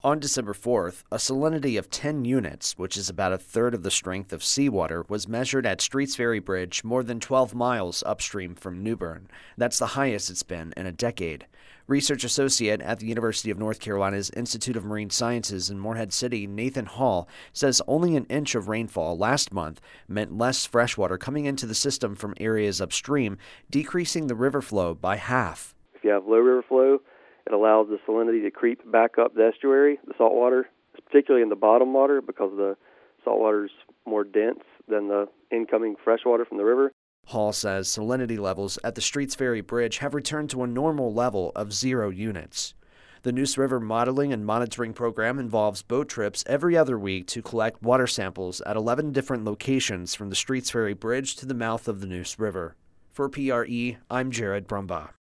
On December 4th, a salinity of 10 units, which is about a third of the strength of seawater, was measured at Streets Ferry Bridge more than 12 miles upstream from New Bern. That's the highest it's been in a decade. Research associate at the University of North Carolina's Institute of Marine Sciences in Morehead City, Nathan Hall, says only an inch of rainfall last month meant less freshwater coming into the system from areas upstream, decreasing the river flow by half. If you have low river flow, it allows the salinity to creep back up the estuary, the salt water, particularly in the bottom water because the salt water is more dense than the incoming fresh water from the river. Hall says salinity levels at the Streets Ferry Bridge have returned to a normal level of 0 units. The Neuse River Modeling and Monitoring Program involves boat trips every other week to collect water samples at 11 different locations from the Streets Ferry Bridge to the mouth of the Neuse River. For PRE, I'm Jared Brumbaugh.